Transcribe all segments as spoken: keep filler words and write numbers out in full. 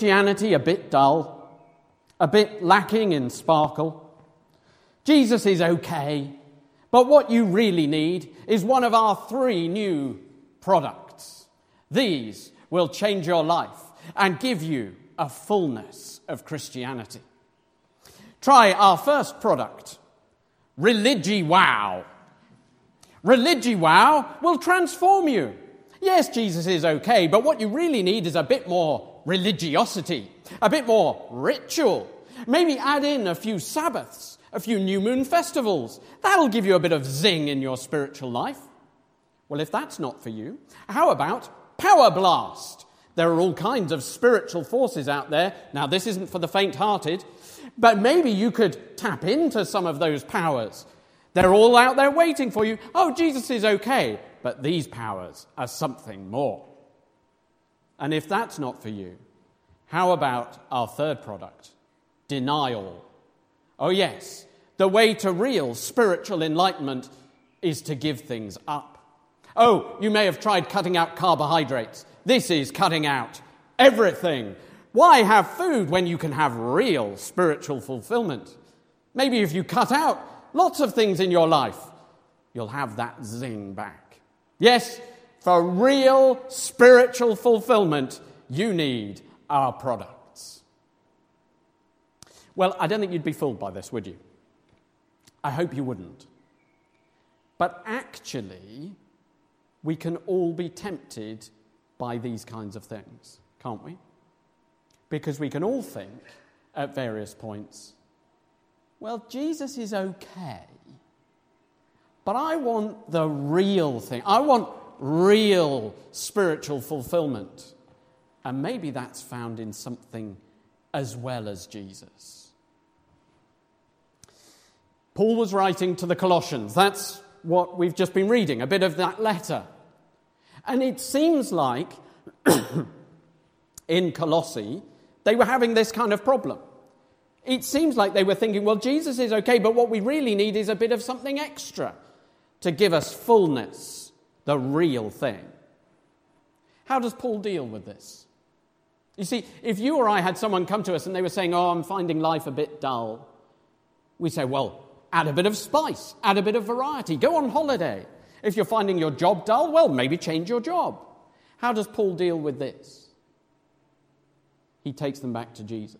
Christianity a bit dull, a bit lacking in sparkle? Jesus is okay, but what you really need is one of our three new products. These will change your life and give you a fullness of Christianity. Try our first product, ReligiWow. ReligiWow will transform you. Yes, Jesus is okay, but what you really need is a bit more religiosity, a bit more ritual. Maybe add in a few Sabbaths, a few new moon festivals. That'll give you a bit of zing in your spiritual life. Well, if that's not for you, how about Power Blast? There are all kinds of spiritual forces out there. Now, this isn't for the faint-hearted, but maybe you could tap into some of those powers. They're all out there waiting for you. Oh, Jesus is okay, but these powers are something more. And if that's not for you, how about our third product, denial? Oh yes, the way to real spiritual enlightenment is to give things up. Oh, you may have tried cutting out carbohydrates. This is cutting out everything. Why have food when you can have real spiritual fulfillment? Maybe if you cut out lots of things in your life, you'll have that zing back. Yes, for real spiritual fulfillment, you need our products. Well, I don't think you'd be fooled by this, would you? I hope you wouldn't. But actually, we can all be tempted by these kinds of things, can't we? Because we can all think at various points, well, Jesus is okay, but I want the real thing. I want real spiritual fulfillment. And maybe that's found in something as well as Jesus. Paul was writing to the Colossians. That's what we've just been reading, a bit of that letter. And it seems like in Colossae, they were having this kind of problem. It seems like they were thinking, well, Jesus is okay, but what we really need is a bit of something extra to give us fullness, the real thing. How does Paul deal with this? You see, if you or I had someone come to us and they were saying, oh, I'm finding life a bit dull, we say, well, add a bit of spice, add a bit of variety, go on holiday. If you're finding your job dull, well, maybe change your job. How does Paul deal with this? He takes them back to Jesus.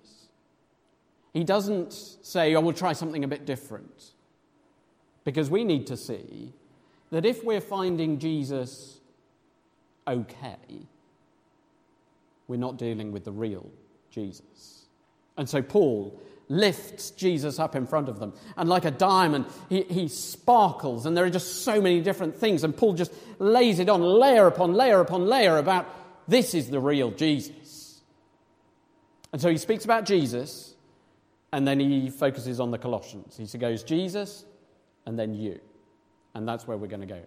He doesn't say, oh, we'll try something a bit different. Because we need to see that if we're finding Jesus okay, we're not dealing with the real Jesus. And so Paul lifts Jesus up in front of them. And like a diamond, he, he sparkles. And there are just so many different things. And Paul just lays it on layer upon layer upon layer about this is the real Jesus. And so he speaks about Jesus, and then he focuses on the Colossians. He goes, Jesus, and then you. And that's where we're going to go.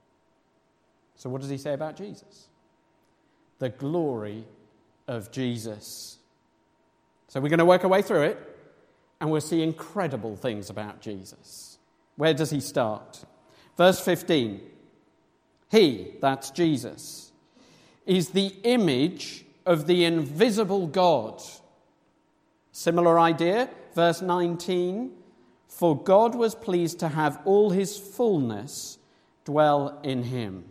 So what does he say about Jesus? The glory of Jesus. So we're going to work our way through it, and we'll see incredible things about Jesus. Where does he start? Verse fifteen. He, that's Jesus, is the image of the invisible God. Similar idea, verse nineteen. For God was pleased to have all his fullness dwell in him.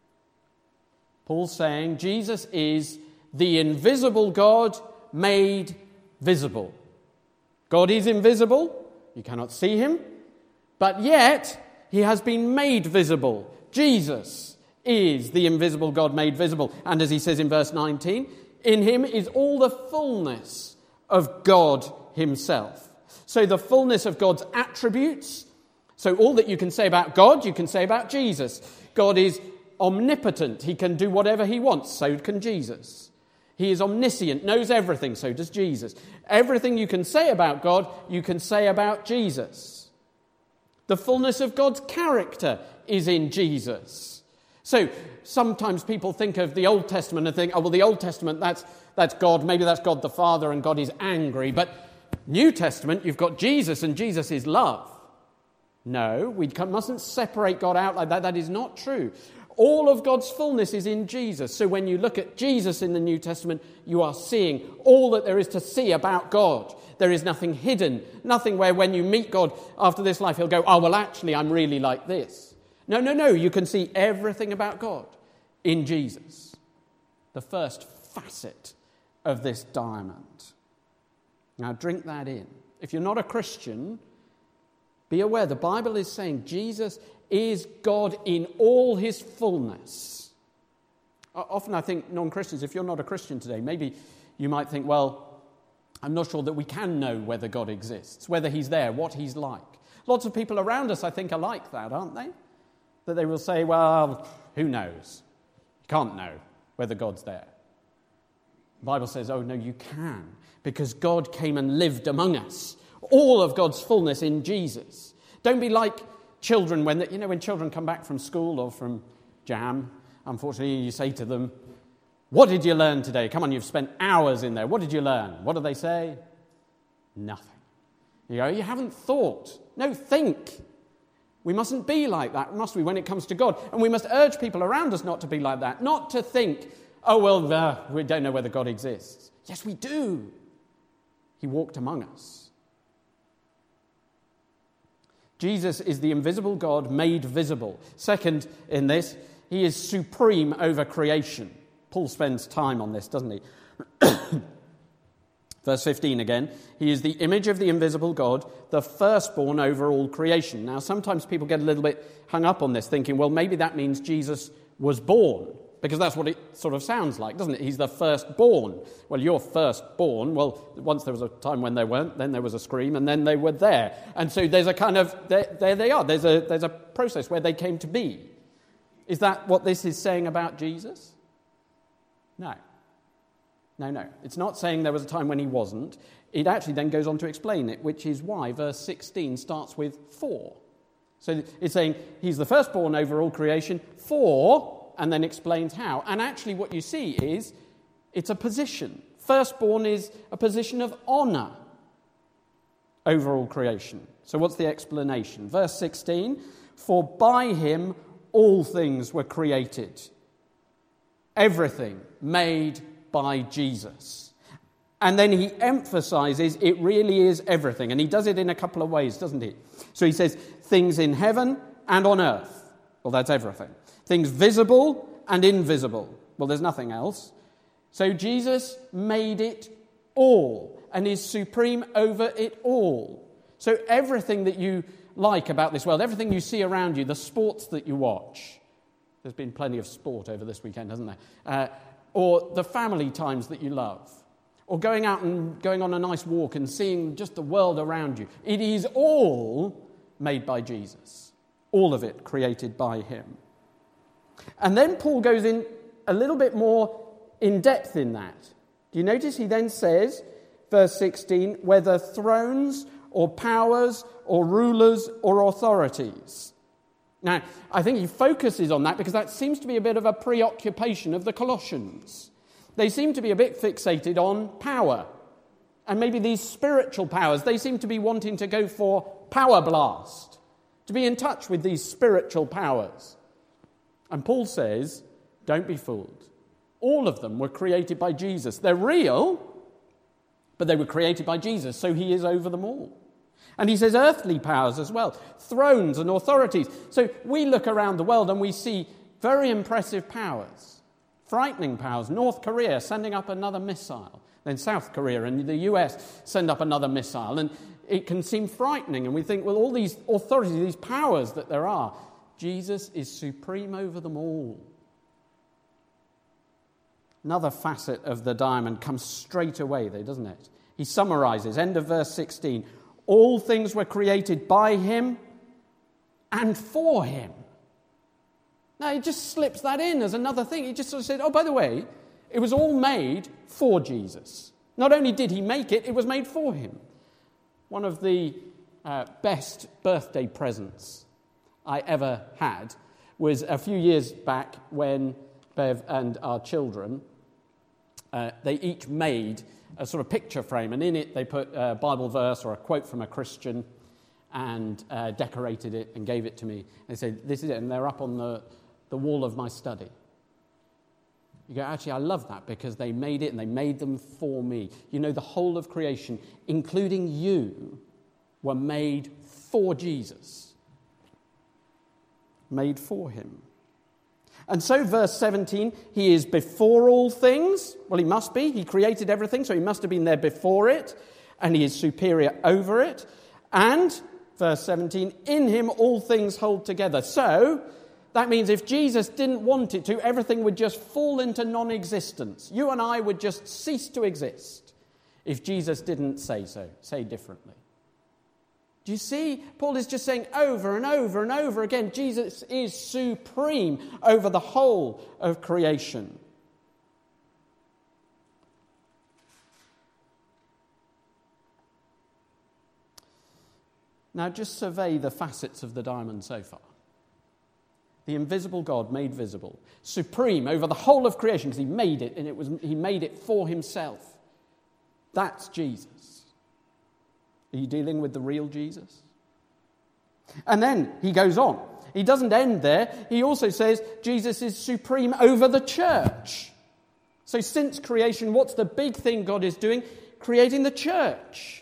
Paul's saying Jesus is the invisible God made visible. God is invisible. You cannot see him. But yet, he has been made visible. Jesus is the invisible God made visible. And as he says in verse nineteen, in him is all the fullness of God himself. So the fullness of God's attributes. So all that you can say about God, you can say about Jesus. God is omnipotent. He can do whatever he wants. So can Jesus. He is omniscient, knows everything. So does Jesus. Everything you can say about God, you can say about Jesus. The fullness of God's character is in Jesus. So sometimes people think of the Old Testament and think, oh, well, the Old Testament, that's, that's God. Maybe that's God the Father and God is angry. But New Testament, you've got Jesus and Jesus is love. No, we mustn't separate God out like that. That is not true. All of God's fullness is in Jesus. So when you look at Jesus in the New Testament, you are seeing all that there is to see about God. There is nothing hidden, nothing where when you meet God after this life, he'll go, oh, well, actually, I'm really like this. No, no, no. You can see everything about God in Jesus. The first facet of this diamond. Now, drink that in. If you're not a Christian, be aware the Bible is saying Jesus is God in all his fullness. Often I think non-Christians, if you're not a Christian today, maybe you might think, well, I'm not sure that we can know whether God exists, whether he's there, what he's like. Lots of people around us, I think, are like that, aren't they? That they will say, well, who knows? You can't know whether God's there. The Bible says, oh, no, you can, because God came and lived among us. All of God's fullness in Jesus. Don't be like children when, the, you know, when children come back from school or from jam, unfortunately, you say to them, what did you learn today? Come on, you've spent hours in there. What did you learn? What do they say? Nothing. You go, you haven't thought. No, think. We mustn't be like that, must we, when it comes to God? And we must urge people around us not to be like that, not to think, oh, well, uh, we don't know whether God exists. Yes, we do. He walked among us. Jesus is the invisible God made visible. Second in this, he is supreme over creation. Paul spends time on this, doesn't he? Verse fifteen again, he is the image of the invisible God, the firstborn over all creation. Now, sometimes people get a little bit hung up on this, thinking, well, maybe that means Jesus was born, because that's what it sort of sounds like, doesn't it? He's the firstborn. Well, you're firstborn. Well, once there was a time when they weren't, then there was a scream, and then they were there. And so there's a kind of, there, there they are. There's a, there's a process where they came to be. Is that what this is saying about Jesus? No. No, no. It's not saying there was a time when he wasn't. It actually then goes on to explain it, which is why verse sixteen starts with for. So it's saying he's the firstborn over all creation, for, and then explains how. And actually what you see is it's a position. Firstborn is a position of honour over all creation. So what's the explanation? Verse sixteen, for by him all things were created. Everything made by Jesus. And then he emphasizes it really is everything. And he does it in a couple of ways, doesn't he? So he says things in heaven and on earth. Well, that's everything. Things visible and invisible. Well, there's nothing else. So Jesus made it all and is supreme over it all. So everything that you like about this world, everything you see around you, the sports that you watch. There's been plenty of sport over this weekend, hasn't there? Uh, or the family times that you love. Or going out and going on a nice walk and seeing just the world around you. It is all made by Jesus. All of it created by him. And then Paul goes in a little bit more in depth in that. Do you notice he then says, verse sixteen, whether thrones or powers or rulers or authorities. Now, I think he focuses on that because that seems to be a bit of a preoccupation of the Colossians. They seem to be a bit fixated on power. And maybe these spiritual powers, they seem to be wanting to go for power blast, to be in touch with these spiritual powers. And Paul says, don't be fooled. All of them were created by Jesus. They're real, but they were created by Jesus, so he is over them all. And he says earthly powers as well, thrones and authorities. So we look around the world and we see very impressive powers, frightening powers. North Korea sending up another missile. Then South Korea and the U S send up another missile. And it can seem frightening. And we think, well, all these authorities, these powers that there are, Jesus is supreme over them all. Another facet of the diamond comes straight away there, doesn't it? He summarizes, end of verse sixteen, all things were created by him and for him. Now, he just slips that in as another thing. He just sort of said, oh, by the way, it was all made for Jesus. Not only did he make it, it was made for him. One of the uh, best birthday presents I ever had was a few years back when Bev and our children, uh, they each made a sort of picture frame, and in it they put a Bible verse or a quote from a Christian and uh, decorated it and gave it to me. They said, this is it, and they're up on the the wall of my study. You go, actually, I love that because they made it and they made them for me. You know, the whole of creation, including you, were made for Jesus. Made for him. And so, verse seventeen, he is before all things. Well, he must be. He created everything, so he must have been there before it. And he is superior over it. And, verse seventeen, in him all things hold together. So, that means if Jesus didn't want it to, everything would just fall into non-existence. You and I would just cease to exist if Jesus didn't say so, say differently. Do you see? Paul is just saying over and over and over again, Jesus is supreme over the whole of creation. Now just survey the facets of the diamond so far. The invisible God made visible, supreme over the whole of creation because he made it and it was he made it for himself. That's Jesus. Are you dealing with the real Jesus? And then he goes on. He doesn't end there. He also says Jesus is supreme over the church. So since creation, what's the big thing God is doing? Creating the church.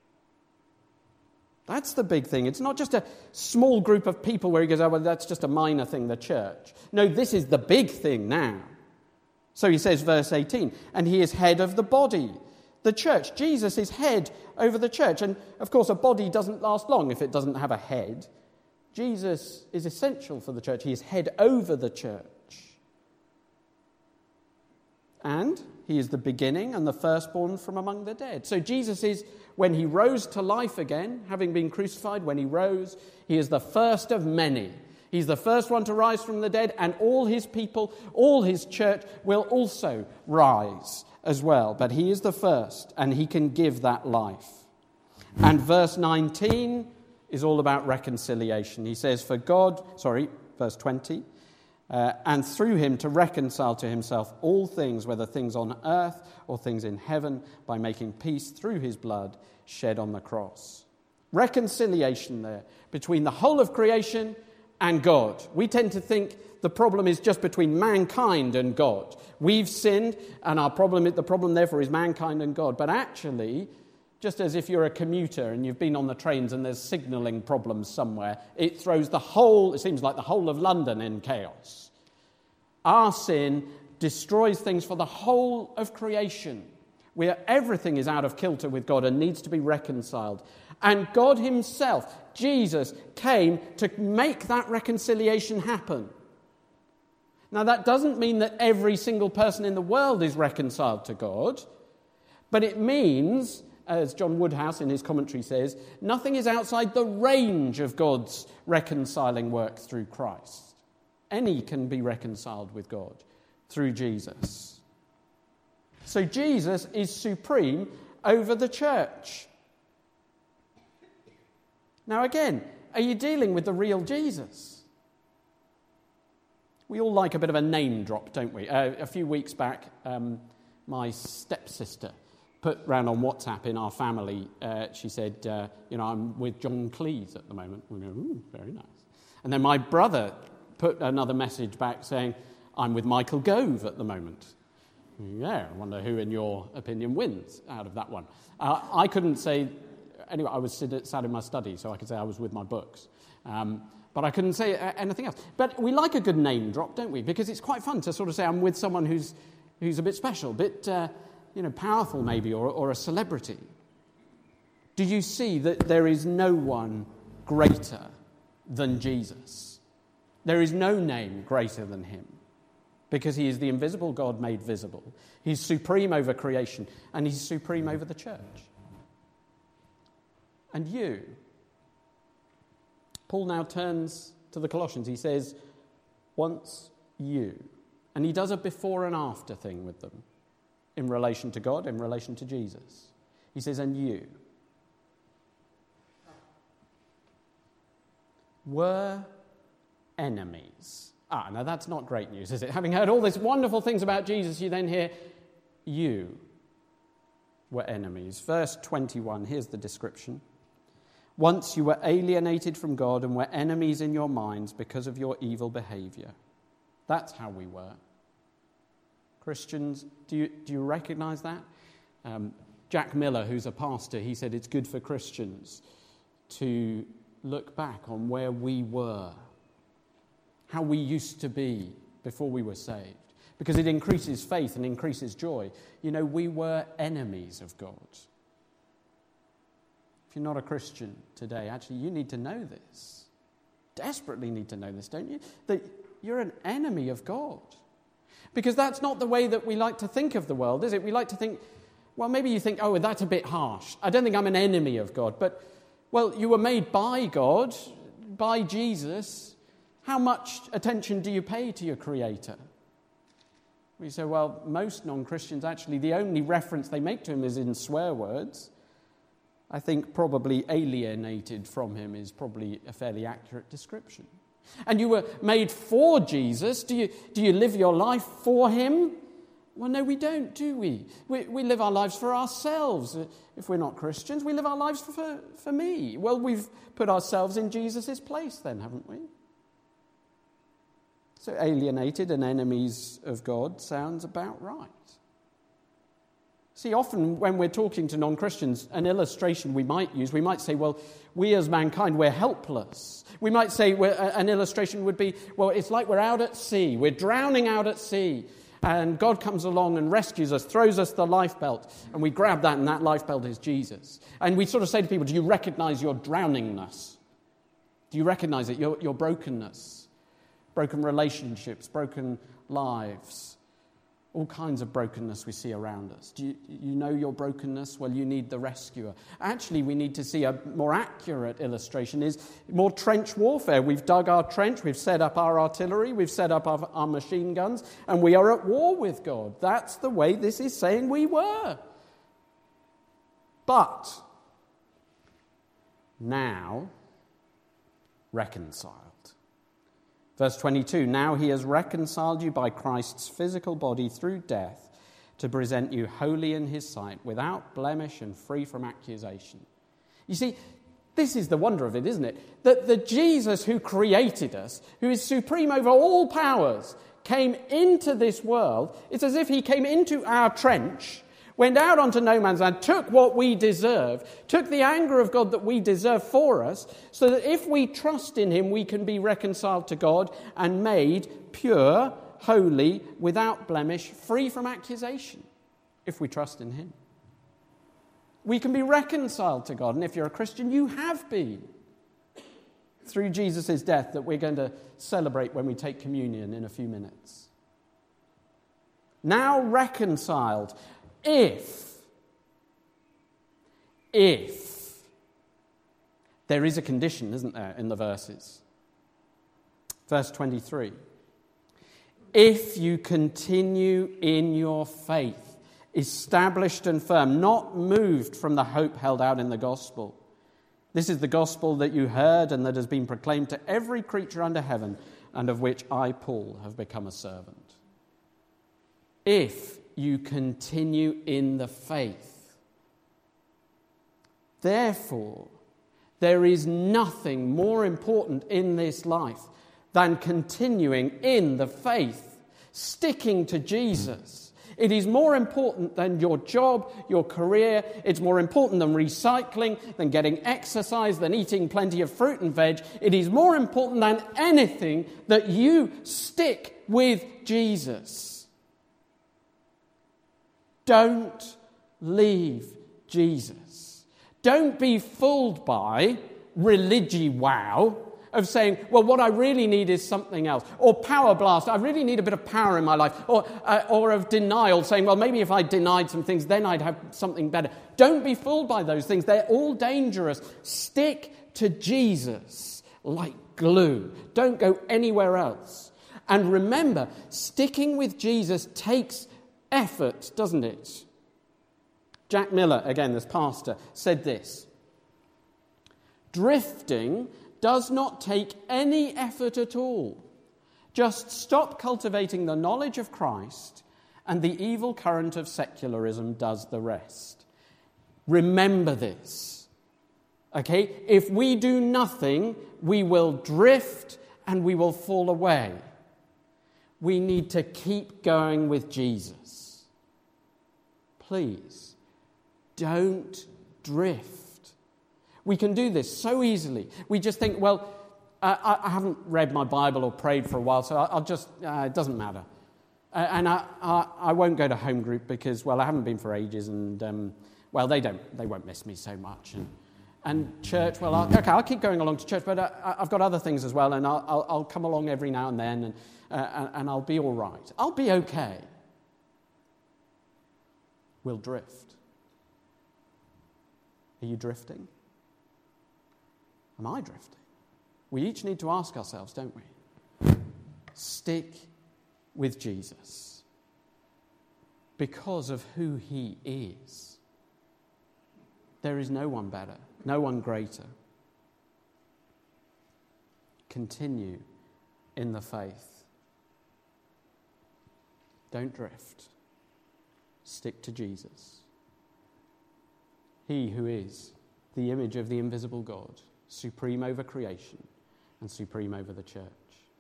That's the big thing. It's not just a small group of people where he goes, oh, well, that's just a minor thing, the church. No, this is the big thing now. So he says, verse eighteen, and he is head of the body, the church. Jesus is head over the church. And, of course, a body doesn't last long if it doesn't have a head. Jesus is essential for the church. He is head over the church. And he is the beginning and the firstborn from among the dead. So Jesus is, when he rose to life again, having been crucified, when he rose, he is the first of many. He's the first one to rise from the dead, and all his people, all his church will also rise as well. But he is the first, and he can give that life. And verse nineteen is all about reconciliation. He says, for God, sorry, verse twenty, Uh, and through him to reconcile to himself all things, whether things on earth or things in heaven, by making peace through his blood shed on the cross. Reconciliation there between the whole of creation and God. We tend to think the problem is just between mankind and God. We've sinned, and our problem, the problem therefore is mankind and God. But actually, just as if you're a commuter and you've been on the trains and there's signalling problems somewhere, it throws the whole, it seems like the whole of London in chaos. Our sin destroys things for the whole of creation, where everything is out of kilter with God and needs to be reconciled. And God himself, Jesus, came to make that reconciliation happen. Now, that doesn't mean that every single person in the world is reconciled to God, but it means, as John Woodhouse in his commentary says, nothing is outside the range of God's reconciling work through Christ. Any can be reconciled with God through Jesus. So Jesus is supreme over the church. Now again, are you dealing with the real Jesus? We all like a bit of a name drop, don't we? Uh, a few weeks back, um, my stepsister put round on WhatsApp in our family, uh, she said, uh, you know, I'm with John Cleese at the moment. We go, ooh, very nice. And then my brother put another message back saying, I'm with Michael Gove at the moment. Yeah, I wonder who, in your opinion, wins out of that one. Uh, I couldn't say, anyway, I was sit, sat in my study, so I could say I was with my books. Um, but I couldn't say anything else. But we like a good name drop, don't we? Because it's quite fun to sort of say I'm with someone who's who's a bit special, a bit, uh, you know, powerful maybe, or, or a celebrity. Do you see that there is no one greater than Jesus? There is no name greater than him, because he is the invisible God made visible. He's supreme over creation, and he's supreme over the church. And you. Paul now turns to the Colossians. He says, once you. And he does a before and after thing with them in relation to God, in relation to Jesus. He says, and you were enemies. Ah, now that's not great news, is it? Having heard all these wonderful things about Jesus, you then hear, you were enemies. Verse twenty-one, here's the description. Once you were alienated from God and were enemies in your minds because of your evil behavior. That's how we were. Christians, do you, do you recognize that? Um, Jack Miller, who's a pastor, he said it's good for Christians to look back on where we were, how we used to be before we were saved, because it increases faith and increases joy. You know, we were enemies of God. If you're not a Christian today, actually, you need to know this. Desperately need to know this, don't you? That you're an enemy of God. Because that's not the way that we like to think of the world, is it? We like to think, well, maybe you think, oh, that's a bit harsh. I don't think I'm an enemy of God. But, well, you were made by God, by Jesus. How much attention do you pay to your Creator? We say, well, most non-Christians, actually, the only reference they make to him is in swear words. I think probably alienated from him is probably a fairly accurate description. And you were made for Jesus. Do you, do you live your life for him? Well, no, we don't, do we? We, we live our lives for ourselves. If we're not Christians, we live our lives for, for, for me. Well, we've put ourselves in Jesus' place then, haven't we? So alienated and enemies of God sounds about right. See, often when we're talking to non-Christians, an illustration we might use, we might say, well, we as mankind, we're helpless. We might say we're, an illustration would be, well, it's like we're out at sea. We're drowning out at sea. And God comes along and rescues us, throws us the lifebelt. And we grab that, and that lifebelt is Jesus. And we sort of say to people, do you recognize your drowningness? Do you recognize it, your, your brokenness? Broken relationships, broken lives. All kinds of brokenness we see around us. Do you, you know your brokenness? Well, you need the rescuer. Actually, we need to see a more accurate illustration is more trench warfare. We've dug our trench, we've set up our artillery, we've set up our, our machine guns, and we are at war with God. That's the way this is saying we were. But now, reconciled. Verse twenty-two, now he has reconciled you by Christ's physical body through death to present you holy in his sight, without blemish and free from accusation. You see, this is the wonder of it, isn't it? That the Jesus who created us, who is supreme over all powers, came into this world. It's as if he came into our trench, went out onto no man's land, took what we deserve, took the anger of God that we deserve for us, so that if we trust in him, we can be reconciled to God and made pure, holy, without blemish, free from accusation, if we trust in him. We can be reconciled to God, and if you're a Christian, you have been, through Jesus' death that we're going to celebrate when we take communion in a few minutes. Now reconciled. If, if, there is a condition, isn't there, in the verses? Verse twenty-three. If you continue in your faith, established and firm, not moved from the hope held out in the gospel. This is the gospel that you heard and that has been proclaimed to every creature under heaven, and of which I, Paul, have become a servant. If you continue in the faith. Therefore, there is nothing more important in this life than continuing in the faith, sticking to Jesus. It is more important than your job, your career. It's more important than recycling, than getting exercise, than eating plenty of fruit and veg. It is more important than anything that you stick with Jesus. Don't leave Jesus. Don't be fooled by religi-wow of saying, well, what I really need is something else. Or power blast, I really need a bit of power in my life. Or, uh, or of denial, saying, well, maybe if I denied some things, then I'd have something better. Don't be fooled by those things. They're all dangerous. Stick to Jesus like glue. Don't go anywhere else. And remember, sticking with Jesus takes effort, doesn't it? Jack Miller, again, this pastor, said this. Drifting does not take any effort at all. Just stop cultivating the knowledge of Christ, and the evil current of secularism does the rest. Remember this. Okay? If we do nothing, we will drift and we will fall away. We need to keep going with Jesus. Please, don't drift. We can do this so easily. We just think, well, uh, I haven't read my Bible or prayed for a while, so I'll just, uh, it doesn't matter. Uh, and I, I, I won't go to home group because, well, I haven't been for ages, and, um, well, they don't, they won't miss me so much. And, and church, well, I'll, okay, I'll keep going along to church, but I, I've got other things as well, and I'll, I'll, I'll come along every now and then, and, uh, and I'll be all right. I'll be okay. We'll drift. Are you drifting? Am I drifting? We each need to ask ourselves, don't we? Stick with Jesus because of who he is. There is no one better, no one greater. Continue in the faith. Don't drift. Stick to Jesus. He who is the image of the invisible God, supreme over creation and supreme over the church.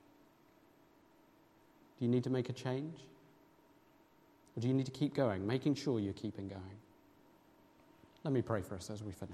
Do you need to make a change? Or do you need to keep going, making sure you're keeping going? Let me pray for us as we finish.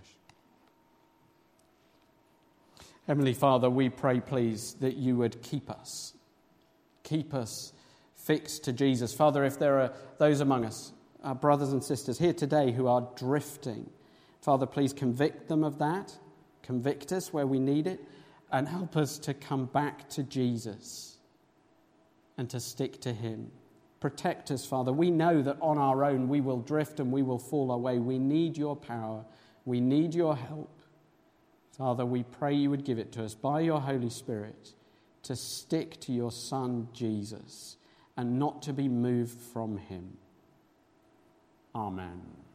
Heavenly Father, we pray, please, that you would keep us. Keep us fixed to Jesus. Father, if there are those among us, our brothers and sisters here today who are drifting, Father, please convict them of that. Convict us where we need it, and help us to come back to Jesus and to stick to him. Protect us, Father. We know that on our own we will drift and we will fall away. We need your power. We need your help. Father, we pray you would give it to us by your Holy Spirit to stick to your Son, Jesus, and not to be moved from him. Amen.